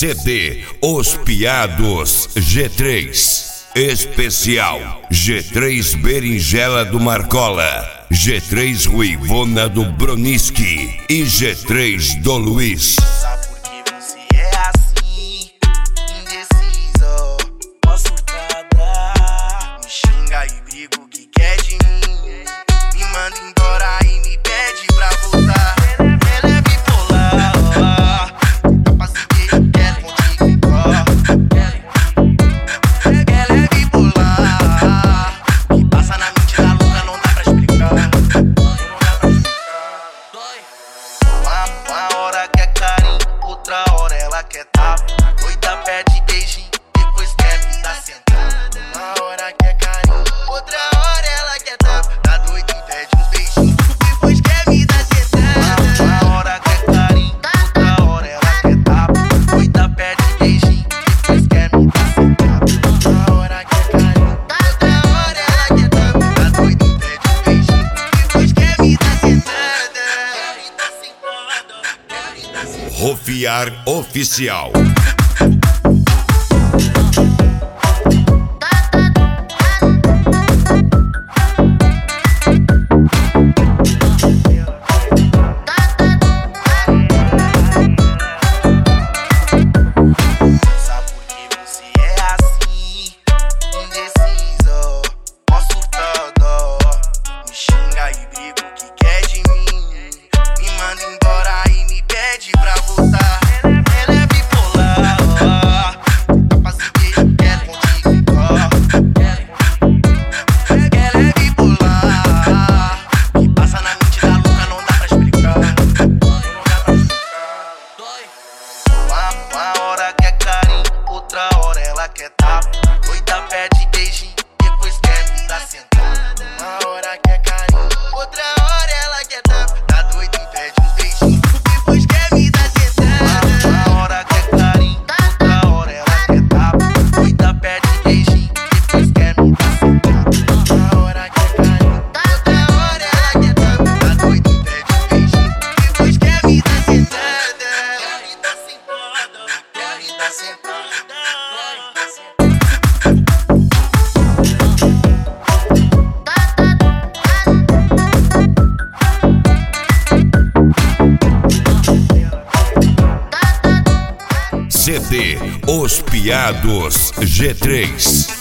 CD Os Piados G3. Especial G3 Berinjela do Marcola, G3 Ruivona do Broniski e G3 do Luiz. Sabe por que você é assim, indeciso, ó surtada. Me xinga e briga o que quer de mim, me manda embora e me pede pra voltar. Ela é bipolar, capaz de que quer contigo igual. Ela é bipolar, que passa na mente da louca, não dá pra explicar. Uma hora quer carinho, outra hora ela quer tapa. Doida pede beijinho, depois quer me dar sentada. Uma hora quer carinho, outra hora ela quer tapa. Tá doida e pede uns beijinhos, depois quer me dar sentada. Uma hora quer carinho, outra hora ela quer tapa. Doida pede beijinho, depois quer me dar sentada. Uma hora quer carinho, outra hora ela quer tapa. Tá doida e pede uns beijinhos, depois quer me dar sentada. Rofiar Oficial. Sabe por que você é assim, indeciso, ó surtada. Me xinga e briga o que quer de mim, me manda embora e me pede pra voltar. Ela é bipolar, capaz de que quer contigo igual. Ela é bipolar, que passa na mente da louca, não dá pra explicar. Uma hora quer carinho, outra hora ela quer tapa. Doida pede beijinho, depois quer me dar sentada. Uma hora quer carinho, outra hora ela quer tapa. Tá doida e pede uns beijinhos, depois quer me dar sentada. Uma hora quer carinho, outra hora ela quer tapa. Doida pede beijinho, depois quer me dar sentada. Uma hora quer carinho, outra hora ela quer tapa. Tá doida e pede uns beijinhos, depois quer me dar sentada. Quer me dar sentada. CD Os Piados G3.